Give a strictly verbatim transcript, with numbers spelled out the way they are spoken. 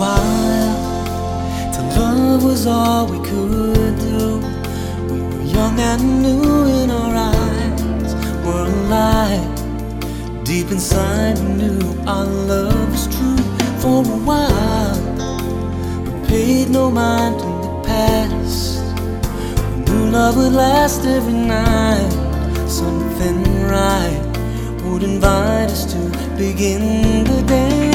while, till love was all we could do. We were young and new, and our eyes were alive. Deep inside we knew our love was true. For a while we paid no mind to the past. We knew love would last every night. Something right would invite us to begin the day.